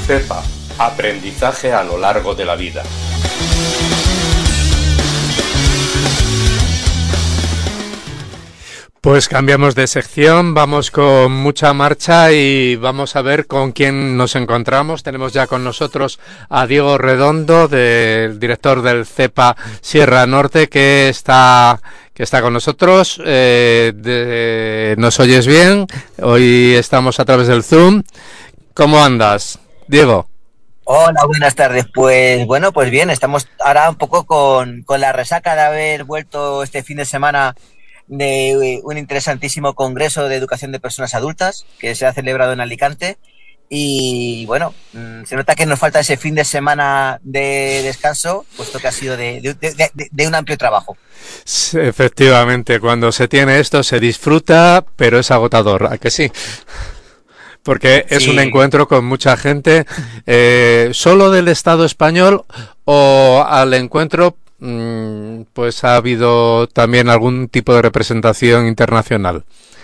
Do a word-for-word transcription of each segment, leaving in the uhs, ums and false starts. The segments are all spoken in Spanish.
CEPA, aprendizaje a lo largo de la vida. Pues cambiamos de sección, vamos con mucha marcha y vamos a ver con quién nos encontramos. Tenemos ya con nosotros a Diego Redondo, del director del CEPA Sierra Norte, que está que está con nosotros. Eh, de, ¿Nos oyes bien? Hoy estamos a través del Zoom. ¿Cómo andas, Diego? Hola, buenas tardes. Pues bueno, pues bien, estamos ahora un poco con, con la resaca de haber vuelto este fin de semana de un interesantísimo congreso de educación de personas adultas que se ha celebrado en Alicante y bueno, se nota que nos falta ese fin de semana de descanso, puesto que ha sido de, de, de, de, de un amplio trabajo. Sí, efectivamente, cuando se tiene esto se disfruta, pero es agotador, ¿a que sí? Porque es sí. Un encuentro con mucha gente, eh, ¿solo del Estado español o al encuentro pues ha habido también algún tipo de representación internacional?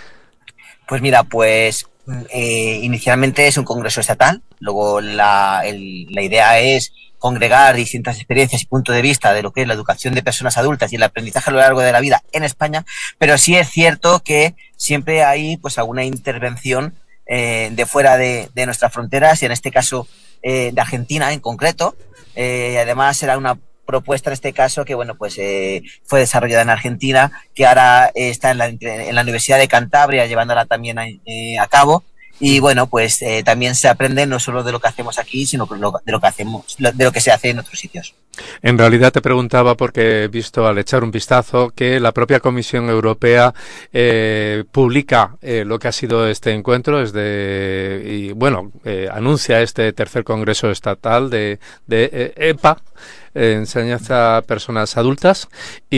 Pues mira, pues eh, inicialmente es un congreso estatal, luego la, el, la idea es congregar distintas experiencias y puntos de vista de lo que es la educación de personas adultas y el aprendizaje a lo largo de la vida en España, pero sí es cierto que siempre hay pues alguna intervención eh, de fuera de, de nuestras fronteras y en este caso eh, de Argentina en concreto. Eh, además será una propuesta en este caso que bueno pues eh, fue desarrollada en Argentina, que ahora eh, está en la, en la Universidad de Cantabria llevándola también a, eh, a cabo y bueno pues eh, también se aprende no solo de lo que hacemos aquí sino de lo, de lo que hacemos de lo que se hace en otros sitios. En realidad te preguntaba porque he visto al echar un vistazo que la propia Comisión Europea eh, publica eh, lo que ha sido este encuentro es de, y bueno, eh, anuncia este tercer congreso estatal de, de eh, EPA, eh, enseñanza a personas adultas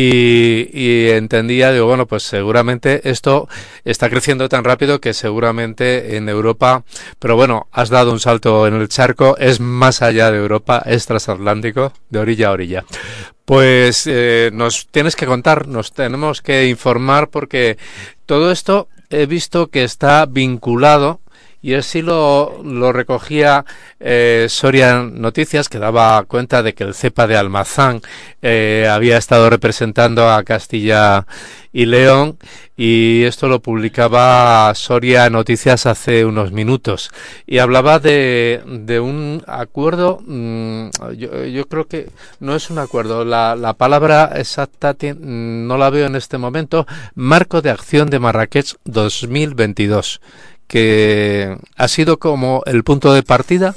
y, y entendía, digo, bueno, pues seguramente esto está creciendo tan rápido que seguramente en Europa, pero bueno, has dado un salto en el charco, es más allá de Europa, es transatlántico, de orilla a orilla. Pues eh, nos tienes que contar, nos tenemos que informar porque todo esto he visto que está vinculado y así lo, lo recogía eh, Soria Noticias, que daba cuenta de que el CEPA de Almazán eh, había estado representando a Castilla y León y esto lo publicaba Soria Noticias hace unos minutos y hablaba de, de un acuerdo, mmm, yo, yo creo que no es un acuerdo, la, la palabra exacta no la veo en este momento, Marco de Acción de Marrakech dos mil veintidós, que ha sido como el punto de partida.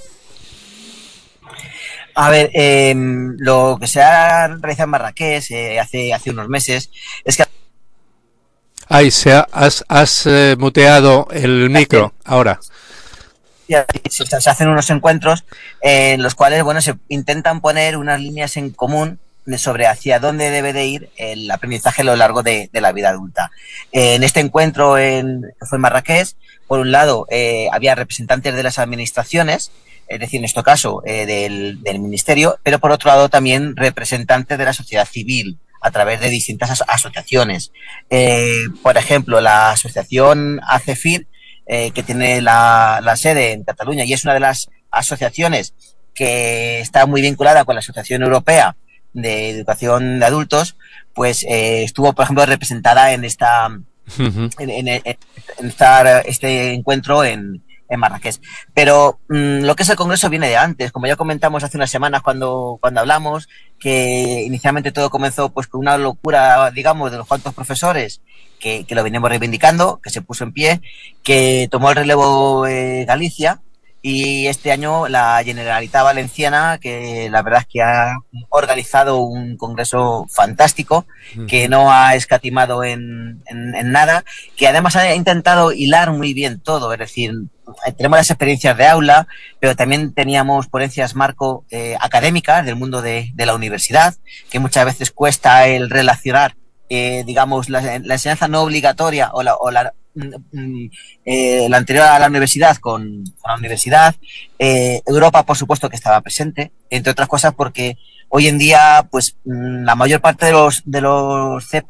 A ver, eh, lo que se ha realizado en Marrakech eh, hace, hace unos meses es que... Ay, se ha, has, has eh, muteado el micro ahora. Se, se hacen unos encuentros eh, en los cuales, bueno, se intentan poner unas líneas en común sobre hacia dónde debe de ir el aprendizaje a lo largo de, de la vida adulta. Eh, en este encuentro en, que fue en Marrakech, por un lado eh, había representantes de las administraciones, es decir, en este caso eh, del, del ministerio, pero por otro lado también representantes de la sociedad civil a través de distintas aso asociaciones. Eh, por ejemplo, la asociación ACEFIR, eh, que tiene la, la sede en Cataluña y es una de las asociaciones que está muy vinculada con la Asociación Europea de Educación de Adultos, pues eh, estuvo, por ejemplo, representada en esta uh-huh. en, en, en esta, este encuentro en, en Marrakech. Pero mmm, lo que es el Congreso viene de antes, como ya comentamos hace unas semanas cuando, cuando hablamos, que inicialmente todo comenzó pues con una locura, digamos, de los cuantos profesores que, que lo venimos reivindicando, que se puso en pie, que tomó el relevo eh, Galicia. Y este año la Generalitat Valenciana, que la verdad es que ha organizado un congreso fantástico, uh-huh. que no ha escatimado en, en, en nada, que además ha intentado hilar muy bien todo, es decir, tenemos las experiencias de aula, pero también teníamos ponencias marco eh, académicas del mundo de, de la universidad, que muchas veces cuesta el relacionar, eh, digamos, la, la enseñanza no obligatoria o la, o la Eh, la anterior a la universidad con, con la universidad, eh, Europa por supuesto que estaba presente, entre otras cosas porque hoy en día pues la mayor parte de los de los CEPAs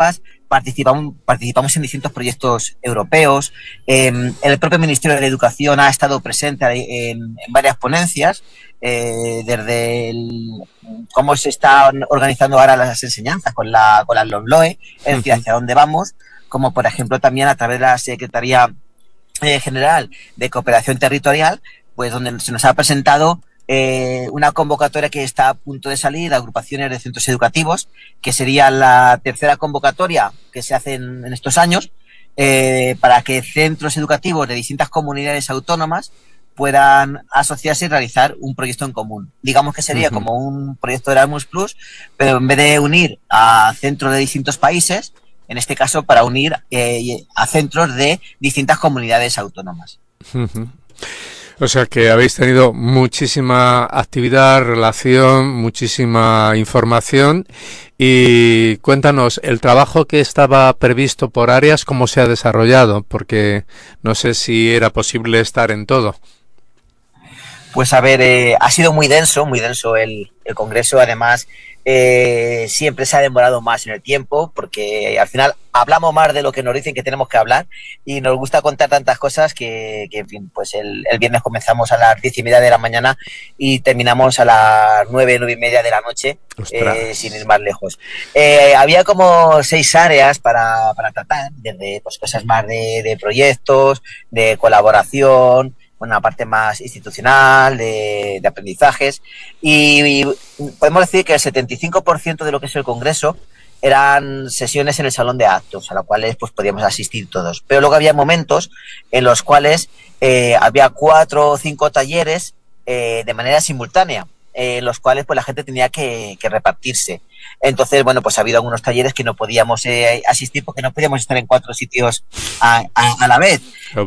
participamos, participamos en distintos proyectos europeos. Eh, el propio Ministerio de Educación ha estado presente en, en varias ponencias, eh, desde el, cómo se están organizando ahora las enseñanzas con la, con la LOMLOE, es decir, hacia dónde vamos, como por ejemplo también a través de la Secretaría eh, General de Cooperación Territorial, pues donde se nos ha presentado Eh, una convocatoria que está a punto de salir de agrupaciones de centros educativos, que sería la tercera convocatoria que se hace en, en estos años, eh, para que centros educativos de distintas comunidades autónomas puedan asociarse y realizar un proyecto en común. Digamos que sería uh-huh. como un proyecto de Erasmus Plus, pero en vez de unir a centros de distintos países, en este caso para unir eh, a centros de distintas comunidades autónomas. Uh-huh. O sea que habéis tenido muchísima actividad, relación, muchísima información. Y cuéntanos, el trabajo que estaba previsto por áreas, ¿cómo se ha desarrollado? Porque no sé si era posible estar en todo. Pues a ver, eh, ha sido muy denso, muy denso el, el congreso. Además, eh, siempre se ha demorado más en el tiempo, porque al final hablamos más de lo que nos dicen que tenemos que hablar, y nos gusta contar tantas cosas que, que en fin, pues el, el viernes comenzamos a las diez y media de la mañana y terminamos a las nueve, nueve y media de la noche, eh, sin ir más lejos. Eh, había como seis áreas para, para tratar, desde pues cosas más de, de proyectos, de colaboración, una parte más institucional, de, de aprendizajes, y, y podemos decir que el setenta y cinco por ciento de lo que es el congreso eran sesiones en el salón de actos, a las cuales pues podíamos asistir todos. Pero luego había momentos en los cuales eh, había cuatro o cinco talleres eh, de manera simultánea, eh, en los cuales pues la gente tenía que, que repartirse. Entonces, bueno, pues ha habido algunos talleres que no podíamos eh, asistir porque no podíamos estar en cuatro sitios a, a, a la vez.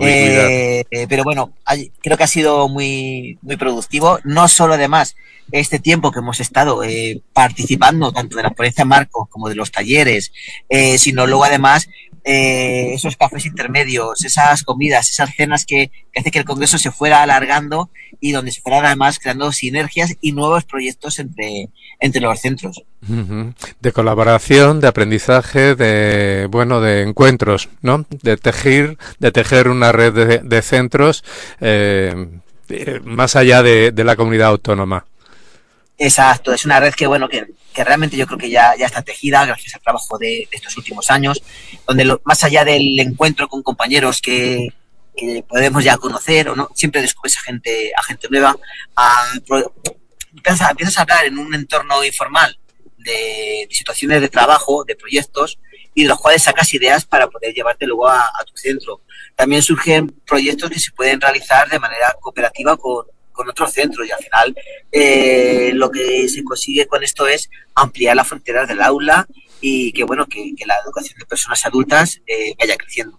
Eh, eh, pero bueno, hay, creo que ha sido muy, muy productivo. No solo además este tiempo que hemos estado eh, participando tanto de la ponencia Marco como de los talleres, eh, sino luego además eh, esos cafés intermedios, esas comidas, esas cenas que, que hace que el congreso se fuera alargando y donde se fueran además creando sinergias y nuevos proyectos entre, entre los centros. De colaboración, de aprendizaje, de bueno, de encuentros, ¿no? De tejer, de tejer una red de, de centros eh, más allá de, de la comunidad autónoma. Exacto, es una red que bueno que, que realmente yo creo que ya, ya está tejida gracias al trabajo de, de estos últimos años, donde lo, más allá del encuentro con compañeros que, que podemos ya conocer o no, siempre descubres a gente, a gente nueva, a, empiezas, empiezas a hablar en un entorno informal de, de situaciones de trabajo, de proyectos, y de los cuales sacas ideas para poder llevarte luego a, a tu centro. También surgen proyectos que se pueden realizar de manera cooperativa con con otros centros, y al final eh, lo que se consigue con esto es ampliar las fronteras del aula y que bueno que, que la educación de personas adultas eh, vaya creciendo.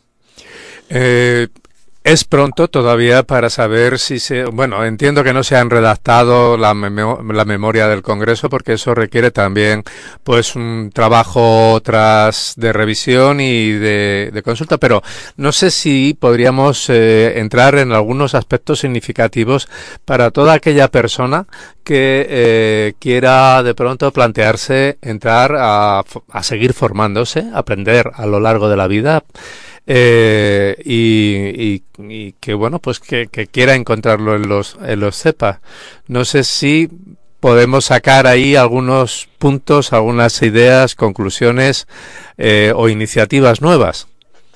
Eh, es pronto todavía para saber si se... Bueno, entiendo que no se han redactado la, memo, la memoria del Congreso, porque eso requiere también pues un trabajo tras de revisión y de, de consulta, pero no sé si podríamos eh, entrar en algunos aspectos significativos para toda aquella persona que eh, quiera de pronto plantearse entrar a, a seguir formándose, aprender a lo largo de la vida. Eh, y, y, y que bueno pues que, que quiera encontrarlo en los en los CEPA. No sé si podemos sacar ahí algunos puntos, algunas ideas, conclusiones eh, o iniciativas nuevas.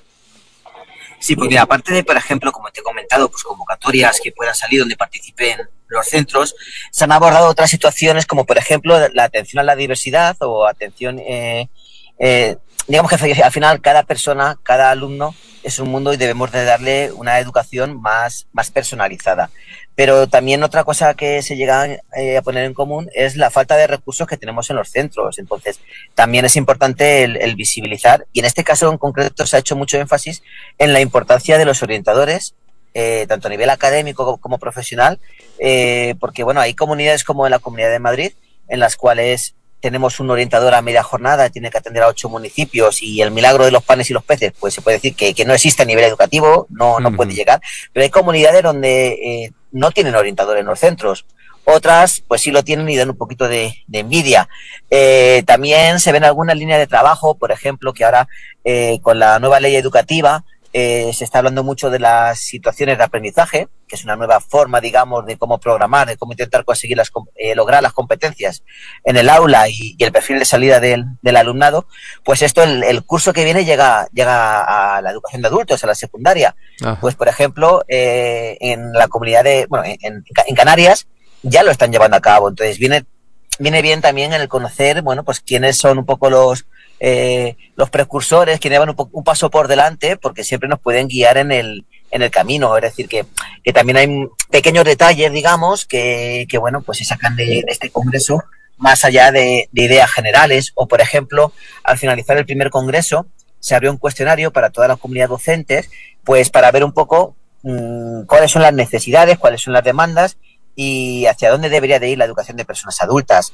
Sí, pues mira, aparte de, por ejemplo, como te he comentado, pues convocatorias que puedan salir donde participen los centros, se han abordado otras situaciones como, por ejemplo, la atención a la diversidad o atención eh, eh, digamos que al final cada persona, cada alumno es un mundo y debemos de darle una educación más, más personalizada. Pero también otra cosa que se llega eh, a poner en común es la falta de recursos que tenemos en los centros. Entonces, también es importante el, el visibilizar, y en este caso en concreto se ha hecho mucho énfasis en la importancia de los orientadores, eh, tanto a nivel académico como, como profesional, eh, porque bueno, hay comunidades como en la Comunidad de Madrid en las cuales tenemos un orientador a media jornada, tiene que atender a ocho municipios, y el milagro de los panes y los peces, pues se puede decir que, que no existe a nivel educativo, no, no uh-huh. puede llegar, pero hay comunidades donde eh, no tienen orientador en los centros, otras pues sí lo tienen y dan un poquito de, de envidia. Eh, también se ven algunas líneas de trabajo, por ejemplo, que ahora eh, con la nueva ley educativa eh, se está hablando mucho de las situaciones de aprendizaje, que es una nueva forma, digamos, de cómo programar, de cómo intentar conseguir las, eh, lograr las competencias en el aula y, y el perfil de salida del, del alumnado. Pues esto, el, el curso que viene llega, llega a la educación de adultos, a la secundaria. Ajá. Pues, por ejemplo, eh, en la comunidad de, bueno, en, en Canarias ya lo están llevando a cabo. Entonces viene, viene bien también en el conocer, bueno, pues quiénes son un poco los Eh, los precursores, que llevan un, un paso por delante, porque siempre nos pueden guiar en el, en el camino. Es decir, que, que también hay pequeños detalles, digamos, que, que bueno, pues se sacan de, de este congreso, más allá de, de ideas generales. O, por ejemplo, al finalizar el primer congreso, se abrió un cuestionario para toda la comunidad docentes, pues para ver un poco mmm, cuáles son las necesidades, cuáles son las demandas, y hacia dónde debería de ir la educación de personas adultas.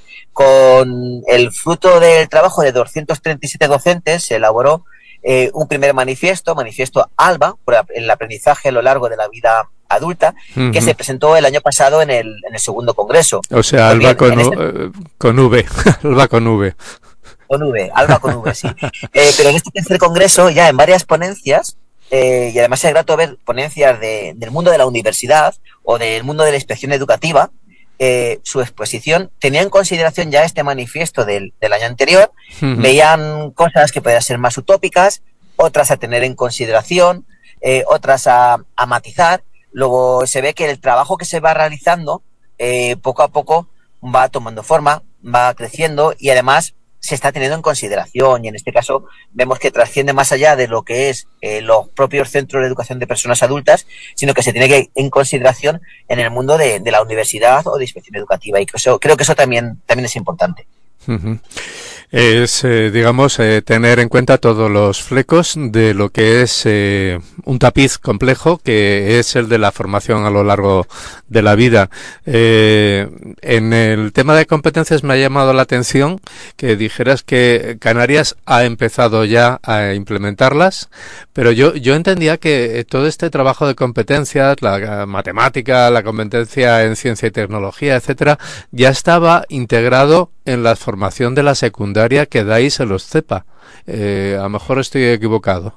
Con el fruto del trabajo de doscientos treinta y siete docentes se elaboró eh, un primer manifiesto, manifiesto ALBA, por el aprendizaje a lo largo de la vida adulta, uh-huh. que se presentó el año pasado en el, en el segundo congreso. O sea, pues ALBA bien, con, este... con V, ALBA con V. Con V, ALBA con V, sí. Eh, pero en este tercer congreso, ya en varias ponencias, Eh, y además es grato ver ponencias de, del mundo de la universidad o del mundo de la inspección educativa. Eh, su exposición tenía en consideración ya este manifiesto del, del año anterior, uh-huh. veían cosas que podían ser más utópicas, otras a tener en consideración, eh, otras a, a matizar. Luego se ve que el trabajo que se va realizando eh, poco a poco va tomando forma, va creciendo y además se está teniendo en consideración, y en este caso vemos que trasciende más allá de lo que es eh, los propios centros de educación de personas adultas, sino que se tiene que en consideración en el mundo de, de la universidad o de inspección educativa, y eso, creo que eso también, también es importante. Uh-huh. Es, eh, digamos, eh, tener en cuenta todos los flecos de lo que es eh, un tapiz complejo, que es el de la formación a lo largo de la vida. Eh, en el tema de competencias me ha llamado la atención que dijeras que Canarias ha empezado ya a implementarlas, pero yo, yo entendía que todo este trabajo de competencias, la matemática, la competencia en ciencia y tecnología, etcétera, ya estaba integrado en la formación de la secundaria que dais en los CEPA. Eh, a lo mejor estoy equivocado.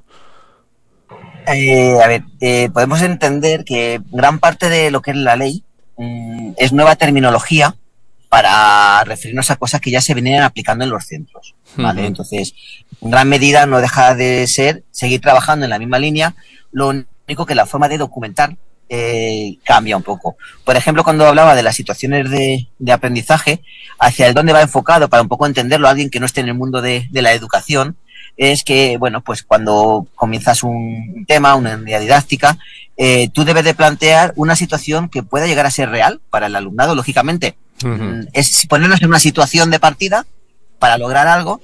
Eh, a ver, eh, podemos entender que gran parte de lo que es la ley mmm, es nueva terminología para referirnos a cosas que ya se venían aplicando en los centros, ¿vale? Uh-huh. Entonces, en gran medida no deja de ser seguir trabajando en la misma línea, lo único que la forma de documentar Eh, cambia un poco. Por ejemplo, cuando hablaba de las situaciones de, de aprendizaje, hacia el dónde va enfocado, para un poco entenderlo, alguien que no esté en el mundo de, de la educación, es que, bueno, pues cuando comienzas un tema, una unidad didáctica, eh, tú debes de plantear una situación que pueda llegar a ser real para el alumnado, lógicamente. Uh-huh. Es ponernos en una situación de partida para lograr algo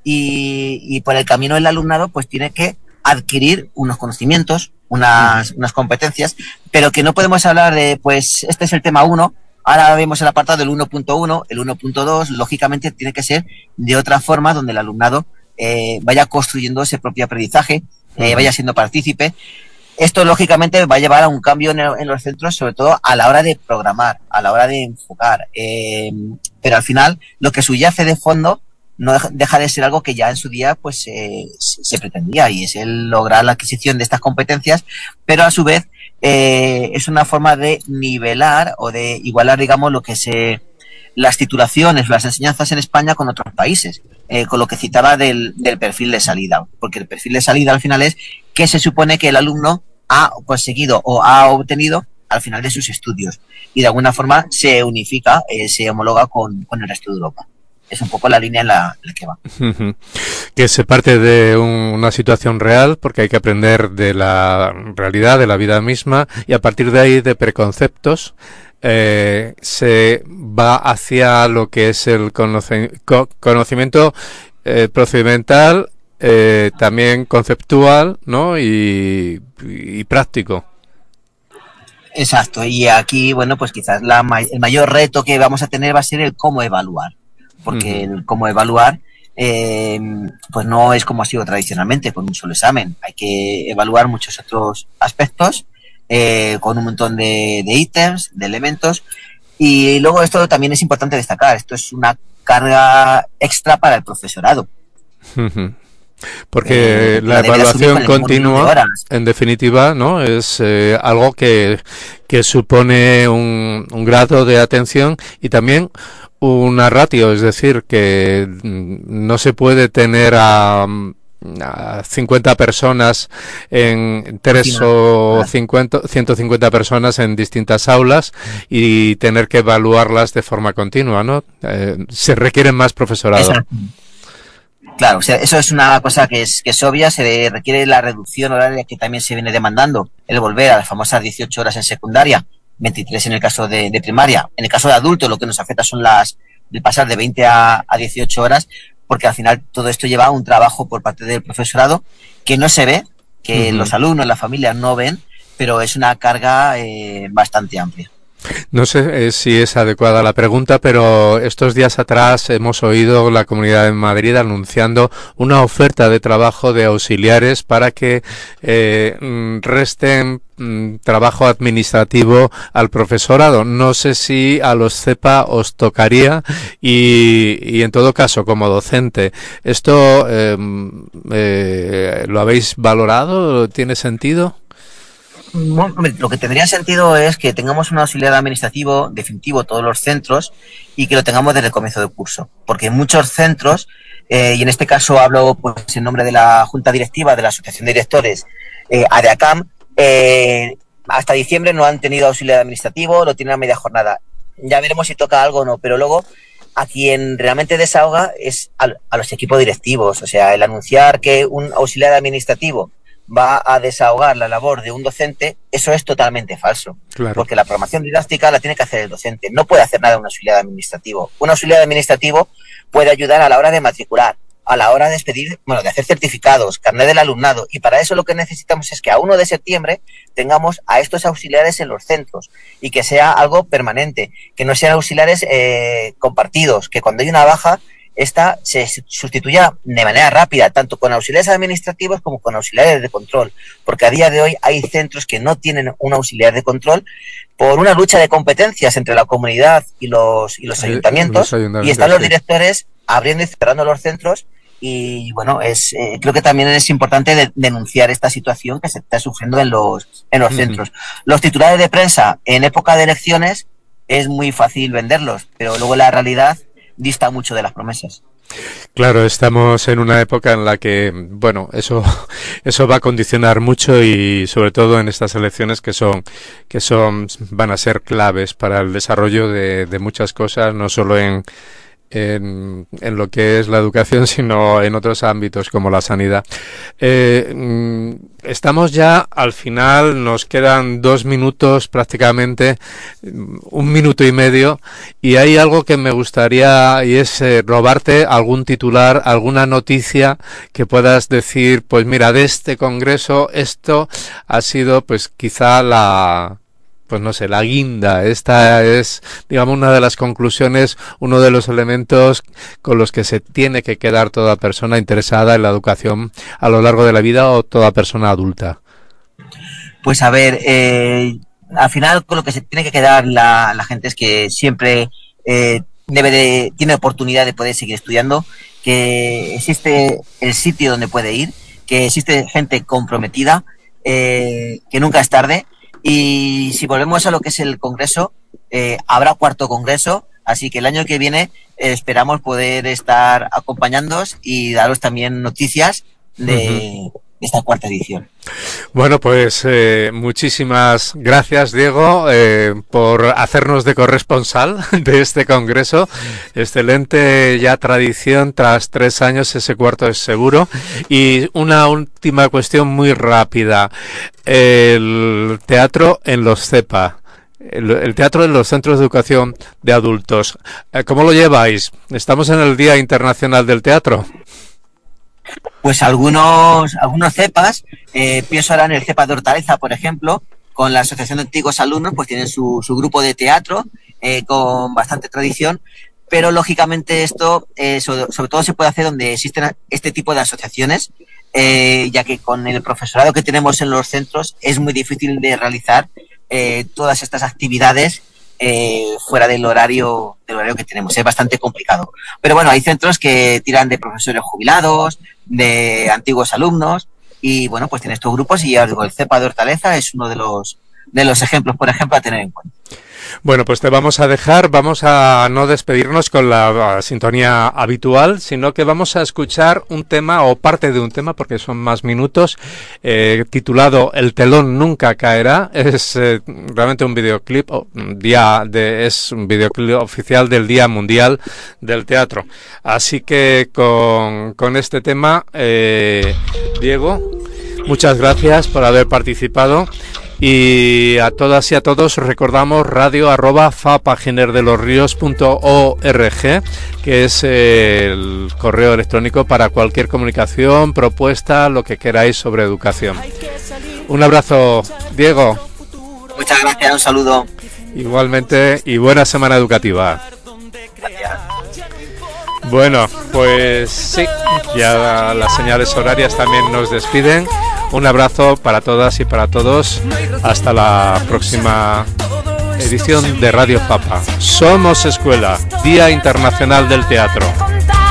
y, y por el camino el alumnado pues tiene que adquirir unos conocimientos, unas, unas competencias, pero que no podemos hablar de, pues, este es el tema uno, ahora vemos el apartado del uno punto uno, el uno punto dos, lógicamente tiene que ser de otra forma donde el alumnado eh, vaya construyendo ese propio aprendizaje, eh, vaya siendo partícipe. Esto, lógicamente, va a llevar a un cambio en, el, en los centros, sobre todo a la hora de programar, a la hora de enfocar, eh, pero al final lo que subyace de fondo no deja de ser algo que ya en su día pues eh, se pretendía, y es el lograr la adquisición de estas competencias, pero a su vez eh, es una forma de nivelar o de igualar, digamos, lo que se las titulaciones, las enseñanzas en España con otros países, eh, con lo que citaba del, del perfil de salida, porque el perfil de salida al final es qué se supone que el alumno ha conseguido o ha obtenido al final de sus estudios, y de alguna forma se unifica, eh, se homologa con, con el resto de Europa. Es un poco la línea en la, en la que va. Uh-huh. Que se parte de un, una situación real, porque hay que aprender de la realidad, de la vida misma, y a partir de ahí de preconceptos eh, se va hacia lo que es el conoce, co, conocimiento eh, procedimental, eh, también conceptual, ¿no? y, y práctico. Exacto, y aquí, bueno, pues quizás la, el mayor reto que vamos a tener va a ser el cómo evaluar. Porque el cómo evaluar eh, pues no es como ha sido tradicionalmente, con un solo examen. Hay que evaluar muchos otros aspectos eh, con un montón de, de ítems, de elementos, Y luego esto también es importante destacar, esto es una carga extra para el profesorado. Porque eh, la evaluación continua, en definitiva, ¿no? Es eh, algo que, que supone un, un grado de atención y también una ratio, es decir, que no se puede tener a, a cincuenta personas en tres o cincuenta, ciento cincuenta personas en distintas aulas y tener que evaluarlas de forma continua, ¿no? Eh, se requieren más profesorado. Exacto. Claro, o sea, eso es una cosa que es, que es obvia, se requiere la reducción horaria que también se viene demandando, el volver a las famosas dieciocho horas en secundaria, veintitrés en el caso de, de primaria. En el caso de adultos lo que nos afecta son las, el pasar de veinte a, a dieciocho horas, porque al final todo esto lleva a un trabajo por parte del profesorado que no se ve, que uh-huh. los alumnos, las familias no ven, pero es una carga eh, bastante amplia. No sé eh, si es adecuada la pregunta, pero estos días atrás hemos oído la Comunidad de Madrid anunciando una oferta de trabajo de auxiliares para que eh, resten mm, trabajo administrativo al profesorado. No sé si a los CEPA os tocaría y, y en todo caso, como docente, ¿esto eh, eh, lo habéis valorado? ¿Tiene sentido? Bueno, lo que tendría sentido es que tengamos un auxiliar administrativo definitivo todos los centros y que lo tengamos desde el comienzo del curso, porque en muchos centros, eh, y en este caso hablo pues en nombre de la Junta Directiva de la Asociación de Directores eh, ADEACAM, eh, hasta diciembre no han tenido auxiliar administrativo, lo tienen a media jornada. Ya veremos si toca algo o no, pero luego a quien realmente desahoga es a, a los equipos directivos, o sea, el anunciar que un auxiliar administrativo va a desahogar la labor de un docente, eso es totalmente falso. Claro. Porque la programación didáctica la tiene que hacer el docente. No puede hacer nada un auxiliar administrativo. Un auxiliar administrativo puede ayudar a la hora de matricular, a la hora de expedir, bueno, de hacer certificados, carnet del alumnado. Y para eso lo que necesitamos es que a primero de septiembre tengamos a estos auxiliares en los centros y que sea algo permanente, que no sean auxiliares eh, compartidos, que cuando hay una baja esta se sustituya de manera rápida, tanto con auxiliares administrativos como con auxiliares de control, porque a día de hoy hay centros que no tienen un auxiliar de control por una lucha de competencias entre la comunidad y los, y los ayuntamientos, los ayuntamientos y están los directores abriendo y cerrando los centros y bueno, es eh, creo que también es importante de, denunciar esta situación que se está sufriendo en los, en los uh-huh. centros. Los titulares de prensa en época de elecciones es muy fácil venderlos, pero luego la realidad dista mucho de las promesas. Claro, estamos en una época en la que, bueno, eso eso va a condicionar mucho y sobre todo en estas elecciones que son que son van a ser claves para el desarrollo de, de muchas cosas, no solo en En, en lo que es la educación, sino en otros ámbitos como la sanidad. Eh, estamos ya al final, nos quedan dos minutos prácticamente, un minuto y medio, y hay algo que me gustaría y es eh, robarte algún titular, alguna noticia que puedas decir, pues mira, de este congreso esto ha sido pues quizá la... pues no sé, la guinda. Esta es, digamos, una de las conclusiones, uno de los elementos con los que se tiene que quedar toda persona interesada en la educación a lo largo de la vida o toda persona adulta. Pues a ver, eh, al final con lo que se tiene que quedar la, la gente es que siempre eh, debe de, tiene oportunidad de poder seguir estudiando, que existe el sitio donde puede ir, que existe gente comprometida, eh, que nunca es tarde. Y si volvemos a lo que es el congreso, eh, habrá cuarto congreso, así que el año que viene eh, esperamos poder estar acompañándoos y daros también noticias de uh-huh. esta cuarta edición. Bueno, pues eh, muchísimas gracias, Diego, eh, por hacernos de corresponsal de este congreso. Excelente ya tradición, tras tres años ese cuarto es seguro. Y una última cuestión muy rápida. El teatro en los CEPA. El, el teatro en los centros de educación de adultos. ¿Cómo lo lleváis? Estamos en el Día Internacional del Teatro. Pues algunos algunos cepas, eh, pienso ahora en el cepa de Hortaleza, por ejemplo, con la Asociación de Antiguos Alumnos, pues tienen su, su grupo de teatro eh, con bastante tradición, pero lógicamente esto eh, sobre, sobre todo se puede hacer donde existen este tipo de asociaciones, eh, ya que con el profesorado que tenemos en los centros es muy difícil de realizar eh, todas estas actividades eh, fuera del horario, del horario que tenemos. Es bastante complicado. Pero bueno, hay centros que tiran de profesores jubilados, de antiguos alumnos, y bueno, pues tienes tus grupos y ya os digo, el CEPA de Hortaleza es uno de los, de los ejemplos, por ejemplo, a tener en cuenta. Bueno, pues te vamos a dejar, vamos a no despedirnos con la sintonía habitual, sino que vamos a escuchar un tema o parte de un tema, porque son más minutos, eh, titulado El telón nunca caerá. Es eh, realmente un videoclip, oh, día de, es un videoclip oficial del Día Mundial del Teatro. Así que con, con este tema, eh, Diego, muchas gracias por haber participado. Y a todas y a todos recordamos radio arroba fapaginerdelosrios.org, que es el correo electrónico para cualquier comunicación, propuesta, lo que queráis sobre educación. Un abrazo, Diego. Muchas gracias, un saludo. Igualmente, y buena semana educativa. Gracias. Bueno, pues sí, ya las señales horarias también nos despiden. Un abrazo para todas y para todos. Hasta la próxima edición de Radio Fapa. Somos Escuela, Día Internacional del Teatro.